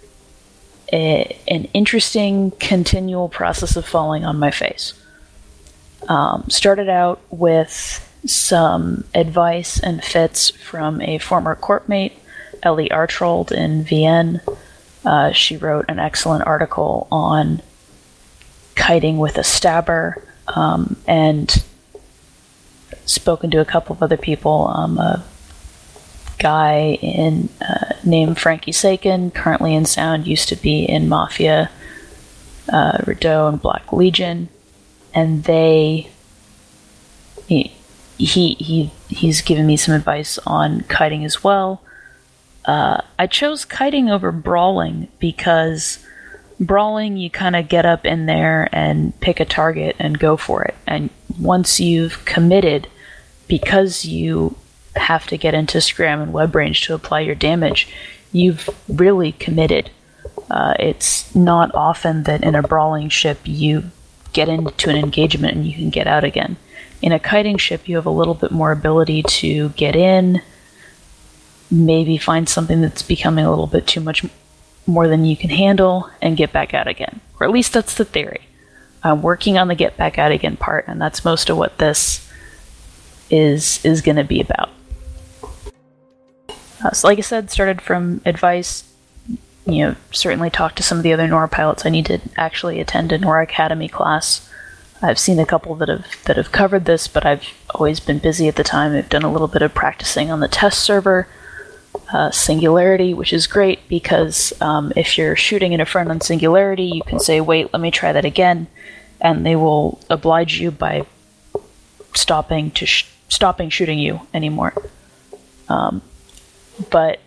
a, an interesting, continual process of falling on my face. Um, started out with some advice and fits from a former courtmate, Ellie Archrold in V N. Uh, she wrote an excellent article on kiting with a stabber, um, and spoken to a couple of other people. Um, a guy in uh, named Frankie Sakin, currently in Sound, used to be in Mafia, uh, Rideau, and Black Legion. And they, he, he, he, he's given me some advice on kiting as well. Uh, I chose kiting over brawling because brawling, you kind of get up in there and pick a target and go for it. And once you've committed, because you have to get into scram and web range to apply your damage, you've really committed. Uh, it's not often that in a brawling ship you get into an engagement and you can get out again. In a kiting ship, you have a little bit more ability to get in, maybe find something that's becoming a little bit too much more than you can handle, and get back out again. Or at least that's the theory. I'm working on the get back out again part, and that's most of what this is is going to be about. Uh, so like I said, started from advice. You know, certainly talk to some of the other Nora pilots. I need to actually attend a Nora Academy class. I've seen a couple that have that have covered this, but I've always been busy at the time. I've done a little bit of practicing on the test server, uh, Singularity, which is great because um, if you're shooting at a friend on Singularity, you can say, wait, let me try that again, and they will oblige you by stopping to sh- stopping shooting you anymore. Um, but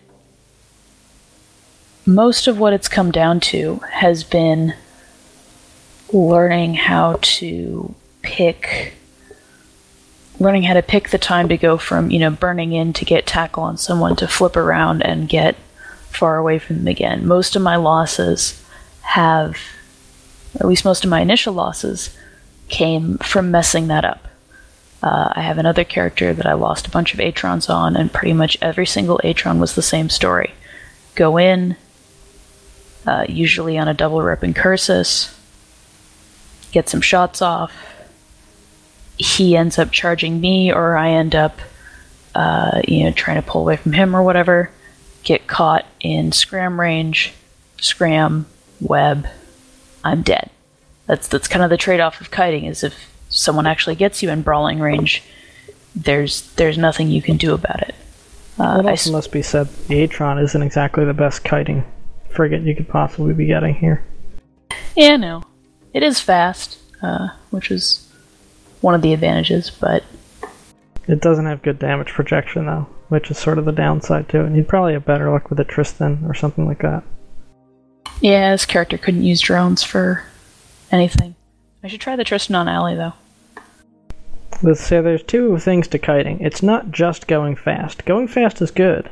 most of what it's come down to has been learning how to pick learning how to pick the time to go from, you know, burning in to get tackle on someone to flip around and get far away from them again. Most of my losses have, or at least most of my initial losses, came from messing that up. Uh, I have another character that I lost a bunch of Atrons on, and pretty much every single Atron was the same story. Go in, Uh, usually on a double rep Incursus, get some shots off, he ends up charging me, or I end up uh, you know, trying to pull away from him or whatever, get caught in scram range, scram, web, I'm dead. That's that's kind of the trade-off of kiting, is if someone actually gets you in brawling range, there's there's nothing you can do about it. Uh, it also I, must be said, the Atron isn't exactly the best kiting frigate you could possibly be getting here. Yeah, no. It is fast, uh, which is one of the advantages, but... It doesn't have good damage projection, though, which is sort of the downside to it. And you'd probably have better luck with a Tristan or something like that. Yeah, this character couldn't use drones for anything. I should try the Tristan on Ally, though. Let's say there's two things to kiting. It's not just going fast. Going fast is good.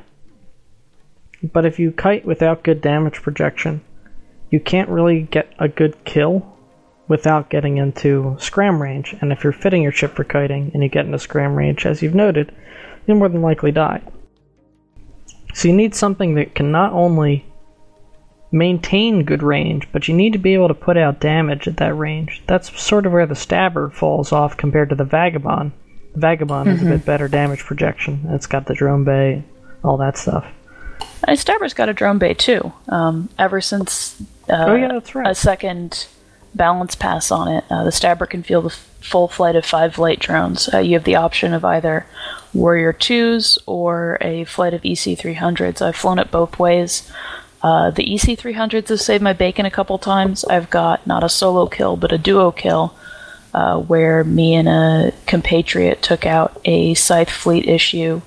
But if you kite without good damage projection, you can't really get a good kill without getting into scram range. And if you're fitting your ship for kiting and you get into scram range, as you've noted, you'll more than likely die. So you need something that can not only maintain good range, but you need to be able to put out damage at that range. That's sort of where the Stabber falls off compared to the Vagabond. The Vagabond mm-hmm. has a bit better damage projection. It's got the drone bay, all that stuff. And Stabber's got a drone bay too. Um, ever since uh, oh, yeah, that's right. a second balance pass on it, uh, the Stabber can field a f- full flight of five light drones. Uh, you have the option of either Warrior twos or a flight of E C three hundreds. I've flown it both ways. Uh, the E C three hundreds have saved my bacon a couple times. I've got not a solo kill, but a duo kill, uh, where me and a compatriot took out a Scythe fleet issue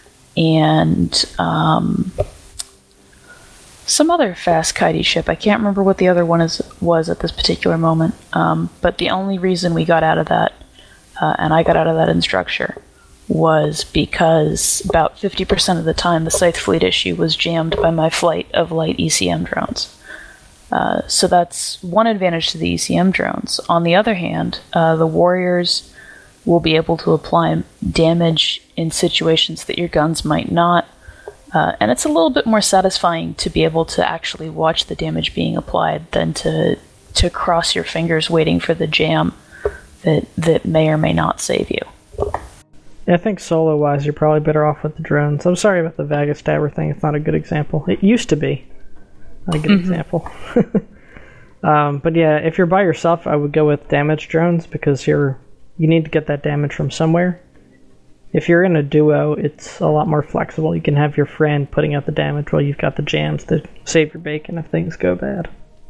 and um, some other fast kitey ship. I can't remember what the other one is, was at this particular moment, um, but the only reason we got out of that, uh, and I got out of that in structure, was because about fifty percent of the time the Scythe fleet issue was jammed by my flight of light E C M drones. Uh, so that's one advantage to the E C M drones. On the other hand, uh, the Warriors will be able to apply damage in situations that your guns might not. Uh, and it's a little bit more satisfying to be able to actually watch the damage being applied than to to cross your fingers waiting for the jam that, that may or may not save you. Yeah, I think solo-wise, you're probably better off with the drones. I'm sorry about the Vaga Stabber thing. It's not a good example. It used to be a good mm-hmm. example. um, but yeah, if you're by yourself, I would go with damage drones because you're you need to get that damage from somewhere. If you're in a duo, it's a lot more flexible. You can have your friend putting out the damage while you've got the jams to save your bacon if things go bad.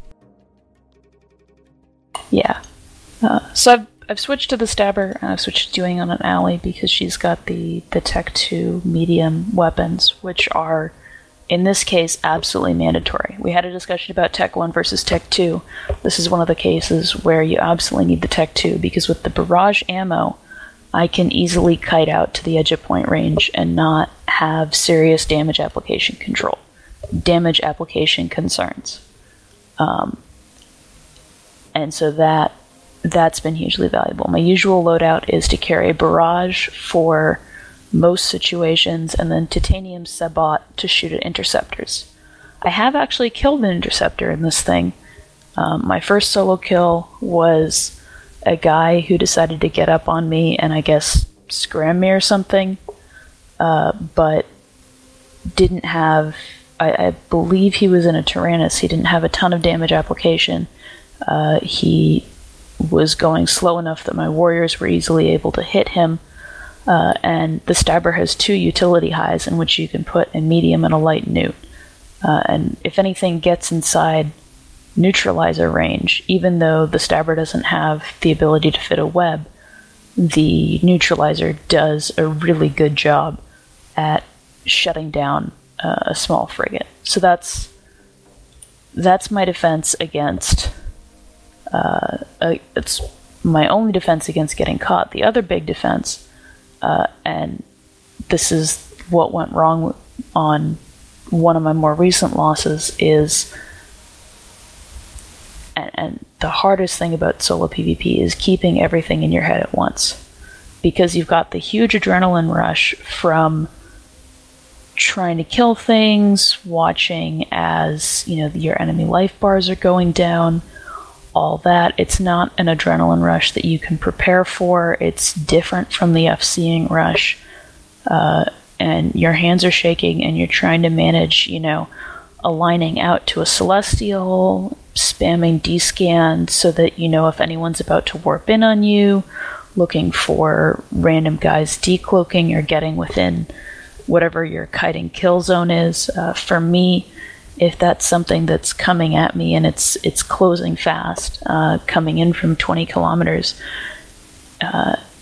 Yeah. Uh, so I've I've switched to the Stabber, and I've switched to doing on an Ally because she's got the, the Tech two medium weapons, which are, in this case, absolutely mandatory. We had a discussion about Tech one versus Tech two. This is one of the cases where you absolutely need the Tech two, because with the barrage ammo, I can easily kite out to the edge of point range and not have serious damage application control. Damage application concerns. Um, and so that that's been hugely valuable. My usual loadout is to carry a barrage for most situations and then titanium sabot to shoot at interceptors. I have actually killed an interceptor in this thing. Um, my first solo kill was a guy who decided to get up on me and I guess scram me or something, uh, but didn't have, I, I believe he was in a Tyrannus, he didn't have a ton of damage application. Uh, he was going slow enough that my warriors were easily able to hit him, uh, and the Stabber has two utility highs in which you can put a medium and a light newt. Uh, and if anything gets inside neutralizer range, even though the Stabber doesn't have the ability to fit a web, the neutralizer does a really good job at shutting down uh, a small frigate. So that's that's my defense against uh, uh, it's my only defense against getting caught. The other big defense, uh, and this is what went wrong on one of my more recent losses, is And, and the hardest thing about solo PvP is keeping everything in your head at once. Because you've got the huge adrenaline rush from trying to kill things, watching as, you know, your enemy life bars are going down, all that. It's not an adrenaline rush that you can prepare for. It's different from the FCing rush. Uh, and your hands are shaking and you're trying to manage, you know, aligning out to a Celestial, spamming D-scan so that you know if anyone's about to warp in on you, looking for random guys decloaking or getting within whatever your kiting kill zone is. Uh, for me, if that's something that's coming at me and it's it's closing fast, uh, coming in from twenty kilometers, uh,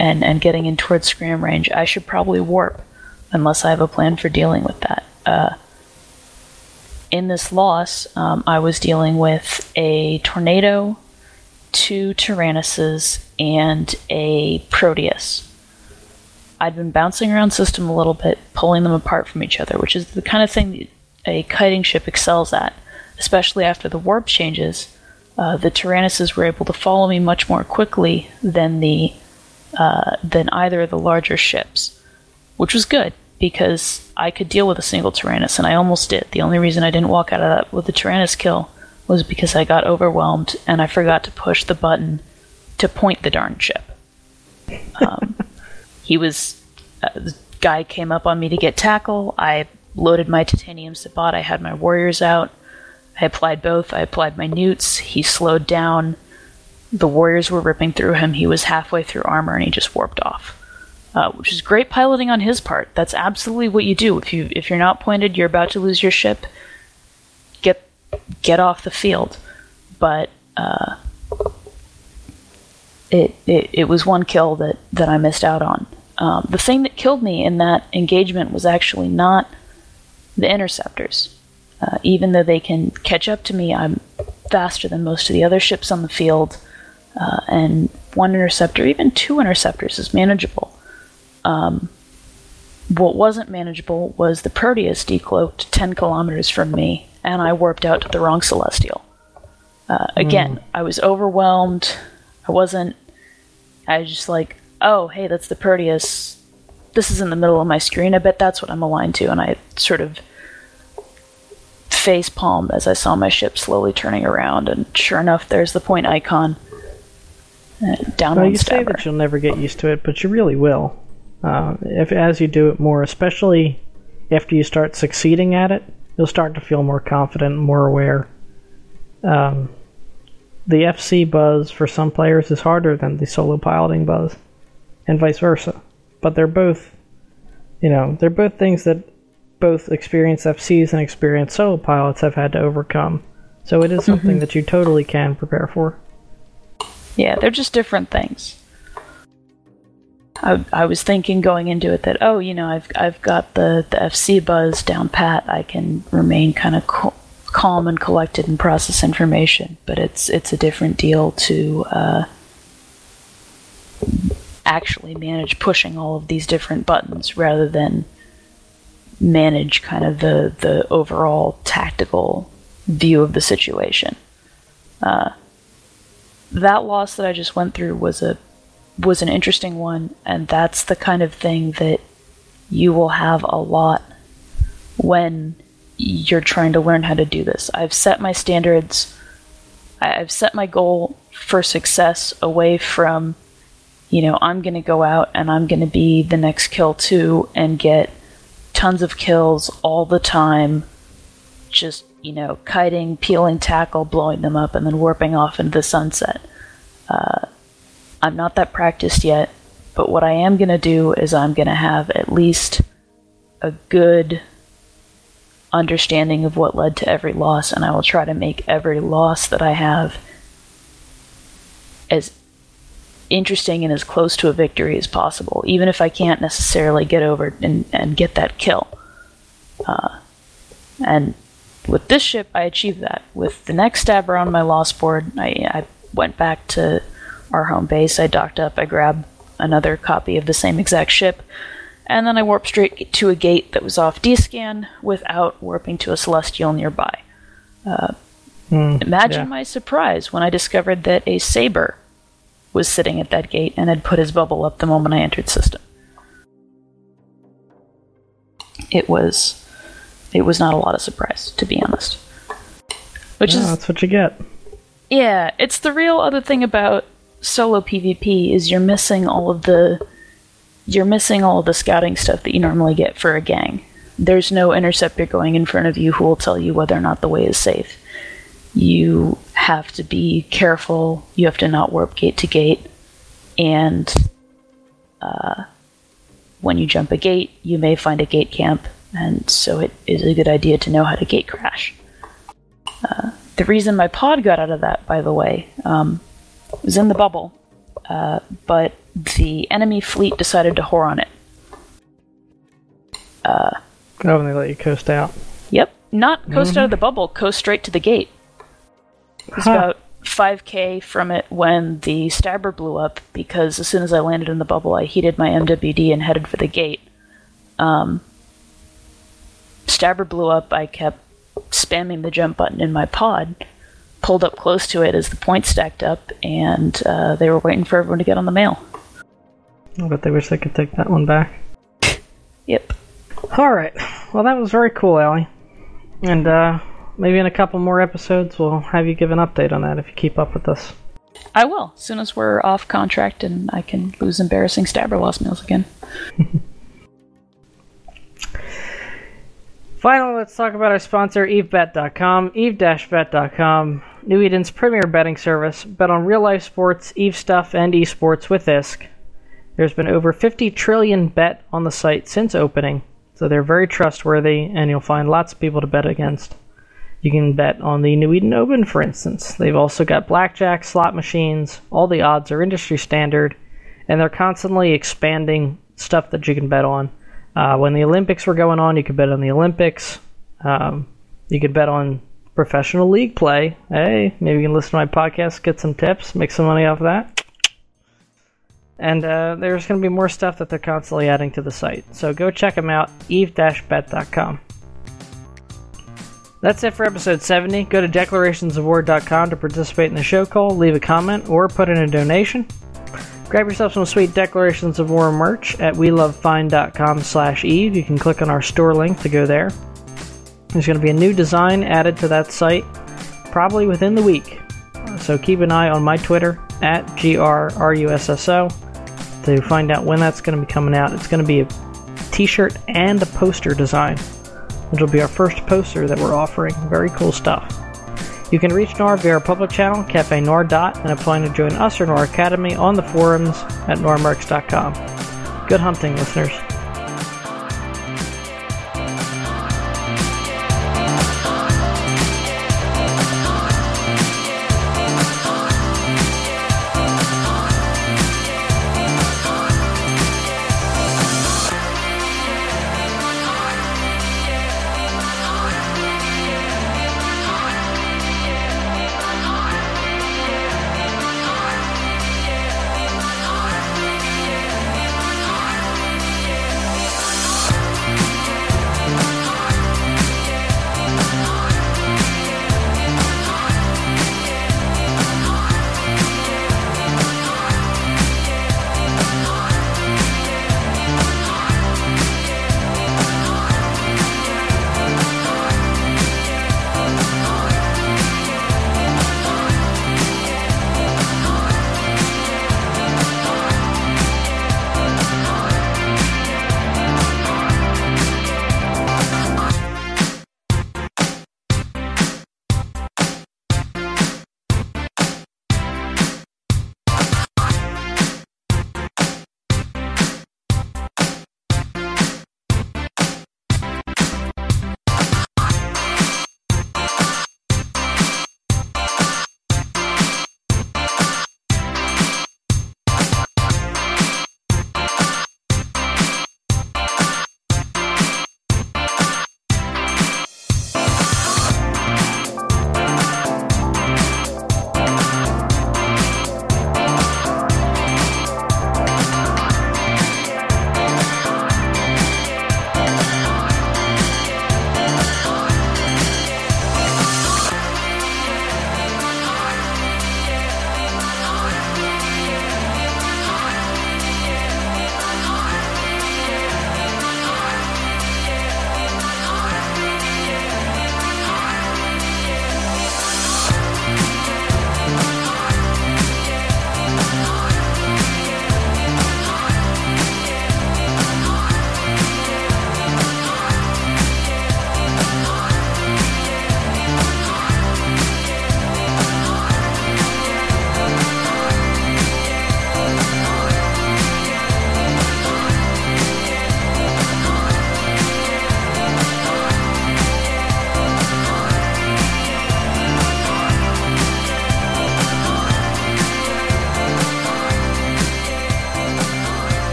and, and getting in towards scram range, I should probably warp, unless I have a plan for dealing with that. Uh, in this loss, um, I was dealing with a Tornado, two Tyrannuses, and a Proteus. I'd been bouncing around system a little bit, pulling them apart from each other, which is the kind of thing that a kiting ship excels at, especially after the warp changes. Uh, the Tyrannuses were able to follow me much more quickly than the uh, than either of the larger ships, which was good because I could deal with a single Tyrannus, and I almost did. The only reason I didn't walk out of that with the Tyrannus kill was because I got overwhelmed and I forgot to push the button to point the darn ship. Um, he was uh, the guy came up on me to get tackle. I loaded my Titanium Sabbat. I had my warriors out. I applied both. I applied my newts. He slowed down. The warriors were ripping through him. He was halfway through armor and he just warped off, uh, which is great piloting on his part. That's absolutely what you do. If you if you're not pointed, you're about to lose your ship. Get get off the field. But uh, it, it it was one kill that that I missed out on. Um, the thing that killed me in that engagement was actually not the interceptors. Uh, even though they can catch up to me, I'm faster than most of the other ships on the field, uh, and one interceptor, even two interceptors, is manageable. Um, what wasn't manageable was the Proteus decloaked ten kilometers from me, and I warped out to the wrong Celestial. Uh, again, mm. I was overwhelmed. I wasn't... I was just like, oh, hey, that's the Proteus. This is in the middle of my screen. I bet that's what I'm aligned to, and I sort of face palmed as I saw my ship slowly turning around, and sure enough, there's the point icon. Uh, down well, one you stabber. say that you'll never get used to it, but you really will. Uh, if as you do it more, especially after you start succeeding at it, you'll start to feel more confident, more aware. Um, the F C buzz for some players is harder than the solo piloting buzz, and vice versa. But they're both, you know, they're both things that both experienced F Cs and experienced solo pilots have had to overcome. So it is something mm-hmm. that you totally can prepare for. Yeah, they're just different things. I, I was thinking going into it that, oh, you know, I've I've got the, the F C buzz down pat. I can remain kind of co- calm and collected and process information. But it's it's a different deal to uh, actually manage pushing all of these different buttons rather than manage kind of the, the overall tactical view of the situation. Uh, that loss that I just went through was a was an interesting one, and that's the kind of thing that you will have a lot when you're trying to learn how to do this. I've set my standards, I've set my goal for success away from, you know, I'm going to go out and I'm going to be the next kill two and get tons of kills all the time, just, you know, kiting, peeling tackle, blowing them up, and then warping off into the sunset. Uh, I'm not that practiced yet, but what I am going to do is I'm going to have at least a good understanding of what led to every loss, and I will try to make every loss that I have as interesting and as close to a victory as possible, even if I can't necessarily get over and, and get that kill. Uh, and with this ship, I achieved that. With the next stabber on my loss board, I, I went back to our home base, I docked up, I grabbed another copy of the same exact ship, and then I warped straight to a gate that was off D-scan without warping to a Celestial nearby. Uh, mm, imagine yeah. my surprise when I discovered that a Saber was sitting at that gate and had put his bubble up the moment I entered system. It was it was not a lot of surprise, to be honest. Which yeah, is that's what you get. Yeah, it's the real other thing about solo PvP is you're missing all of the you're missing all of the scouting stuff that you normally get for a gang. There's no interceptor going in front of you who will tell you whether or not the way is safe. You have to be careful, you have to not warp gate to gate, and uh, when you jump a gate, you may find a gate camp, and so it is a good idea to know how to gate crash. Uh, the reason my pod got out of that, by the way, um, was in the bubble. uh, but the enemy fleet decided to whore on it. Uh, oh, and they let you coast out. Yep. Not coast Mm-hmm. out of the bubble, coast straight to the gate. It was Huh. about five K from it when the stabber blew up, because as soon as I landed in the bubble, I heated my M W D and headed for the gate. Um, stabber blew up, I kept spamming the jump button in my pod, pulled up close to it as the points stacked up, and uh, they were waiting for everyone to get on the mail. I bet they wish they could take that one back. Yep. Alright, well that was very cool, Allie. And uh, maybe in a couple more episodes we'll have you give an update on that if you keep up with us. I will, as soon as we're off contract and I can lose embarrassing stabber loss meals again. Finally, let's talk about our sponsor, eve bet dot com. eve dash bet dot com, New Eden's premier betting service. Bet on real-life sports, Eve stuff, and esports with I S K. There's been over fifty trillion bet on the site since opening, so they're very trustworthy, and you'll find lots of people to bet against. You can bet on the New Eden Open, for instance. They've also got blackjack, slot machines, all the odds are industry standard, and they're constantly expanding stuff that you can bet on. Uh, when the Olympics were going on, you could bet on the Olympics. Um, you could bet on professional league play. Hey, maybe you can listen to my podcast, get some tips, make some money off of that. And uh, there's going to be more stuff that they're constantly adding to the site. So go check them out, eve dash bet dot com. That's it for episode seventy. Go to declarations of war dot com to participate in the show call, leave a comment, or put in a donation. Grab yourself some sweet Declarations of War merch at we love fine dot com slash eve. You can click on our store link to go there. There's going to be a new design added to that site probably within the week. So keep an eye on my Twitter, at G R R U S S O, to find out when that's going to be coming out. It's going to be a t-shirt and a poster design, which will be our first poster that we're offering. Very cool stuff. You can reach Noir via our public channel, Cafe Noir dot, and apply to join us or Noir Academy on the forums at noir mercs dot com. Good hunting, listeners.